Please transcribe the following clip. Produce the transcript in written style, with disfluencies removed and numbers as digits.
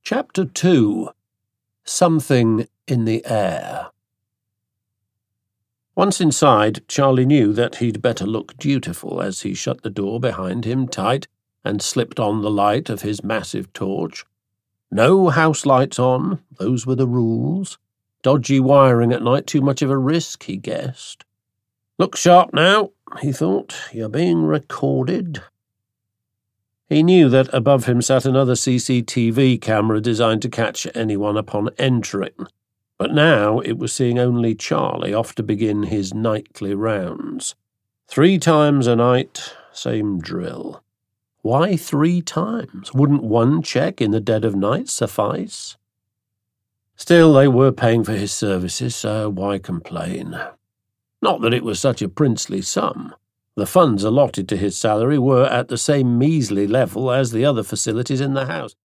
Chapter 2. Something in the Air. Once inside, Charlie knew that he'd better look dutiful as he shut the door behind him tight and slipped on the light of his massive torch. No house lights on, those were the rules. Dodgy wiring at night, too much of a risk, he guessed. Look sharp now, he thought. You're being recorded. He knew that above him sat another CCTV camera designed to catch anyone upon entering, but now it was seeing only Charlie off to begin his nightly rounds. 3 times a night, same drill. Why 3 times? Wouldn't one check in the dead of night suffice? Still, they were paying for his services, so why complain? Not that it was such a princely sum. The funds allotted to his salary were at the same measly level as the other facilities in the house.